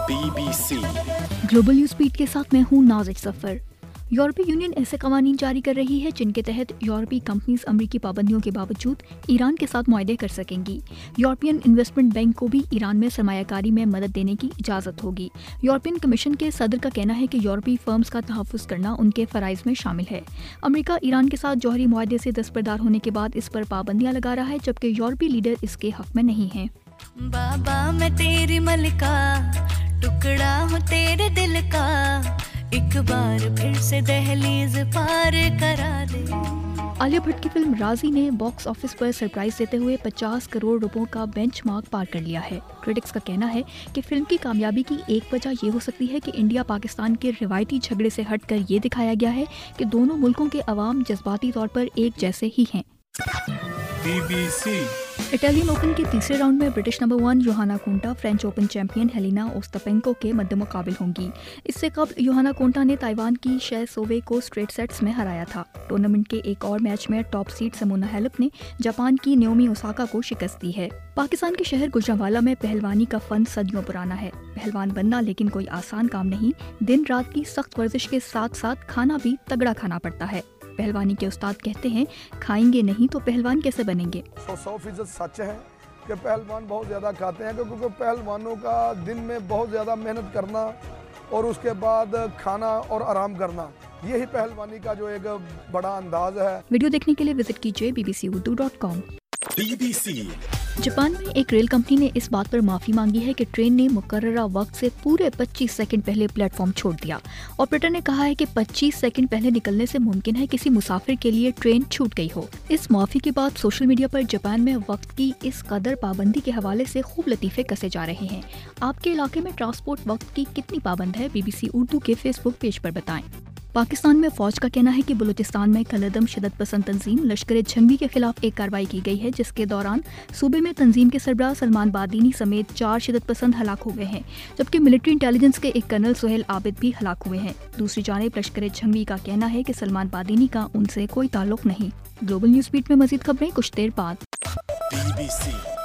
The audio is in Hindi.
BBC ग्लोबल न्यूज बीट के साथ मैं हूं नाज़िक सफर। यूरोपीय यूनियन ऐसे कवानीन जारी कर रही है जिनके तहत यूरोपीय कंपनीज अमेरिकी पाबंदियों के बावजूद ईरान के साथ मुआहदे कर सकेंगी। यूरोपियन इन्वेस्टमेंट बैंक को भी ईरान में सरमायाकारी में मदद देने की इजाज़त होगी। यूरोपियन कमीशन के सदर का कहना है कि यूरोपीय फर्म्स का तहफ़्फ़ुज़ करना उनके फ़राइज़ में शामिल है। अमेरिका ईरान के साथ जौहरी मुआहदे से दस्तबरदार होने के बाद इस पर पाबंदियाँ लगा रहा है, जबकि यूरोपीय लीडर इसके हक़ में नहीं हैं। बाबा मैं तेरी मलिका, टुकड़ा हूँ तेरे दिल का, एक बार फिर से दहलीज पार करा दे। आलिया भट्ट की फिल्म राजी ने बॉक्स ऑफिस पर सरप्राइज देते हुए 50 करोड़ रुपयों का बेंचमार्क पार कर लिया है। क्रिटिक्स का कहना है कि फिल्म की कामयाबी की एक वजह ये हो सकती है कि इंडिया पाकिस्तान के रिवायती झगड़े से हटकर ये दिखाया गया है कि दोनों मुल्कों के अवाम जज्बाती तौर पर एक जैसे ही हैं। BBC इटालियन ओपन के तीसरे राउंड में British number 1 Johanna Konta French Open champion Jelena Ostapenko के मद्दे मुकाबिल होंगी। इससे कबल योहाना कोंटा ने ताइवान की शे सोवे को स्ट्रेट सेट्स में हराया था। टूर्नामेंट के एक और मैच में टॉप सीड समोना हैलेप ने जापान की नाओमी ओसाका को शिकस्त दी है। पाकिस्तान के शहर गुजरांवाला में पहलवानी का फन सदियों पुराना है। पहलवान बनना लेकिन कोई आसान काम नहीं। दिन रात की सख्त वर्जिश के साथ साथ खाना भी तगड़ा खाना पड़ता है। पहलवानी के उस्ताद कहते हैं, खाएंगे नहीं तो पहलवान कैसे बनेंगे। 100% सच है कि पहलवान बहुत ज़्यादा खाते हैं, क्योंकि पहलवानों का दिन में बहुत ज़्यादा मेहनत करना और उसके बाद खाना और आराम करना, यही पहलवानी का जो एक बड़ा अंदाज है। वीडियो देखने के लिए विजिट कीजिए bbcurdu.com। BBC जापान में एक रेल कंपनी ने इस बात पर माफी मांगी है कि ट्रेन ने मुकर्ररा वक्त से पूरे 25 सेकंड पहले प्लेटफॉर्म छोड़ दिया। ऑपरेटर ने कहा है कि 25 सेकंड पहले निकलने से मुमकिन है किसी मुसाफिर के लिए ट्रेन छूट गई हो। इस माफी के बाद सोशल मीडिया पर जापान में वक्त की इस कदर पाबंदी के हवाले से खूब लतीफे कसे जा रहे हैं। आपके इलाके में ट्रांसपोर्ट वक्त की कितनी पाबंद है, BBC उर्दू के फेसबुक पेज पर बताएं। पाकिस्तान में फौज का कहना है कि बलूचिस्तान में कलअदम शिदत पसंद तंजीम लश्कर झंगी के खिलाफ एक कार्रवाई की गई है, जिसके दौरान सूबे में तंजीम के सरबराह सलमान बादीनी समेत 4 शिदत पसंद हलाक हो गए हैं, जबकि मिलिट्री इंटेलिजेंस के एक कर्नल सुहेल आबिद भी हलाक हुए हैं। दूसरी जानिब लश्कर झंगी का कहना है कि सलमान बादीनी का उनसे कोई ताल्लुक नहीं। ग्लोबल न्यूज बीट में मजीद खबरें कुछ देर बाद। BBC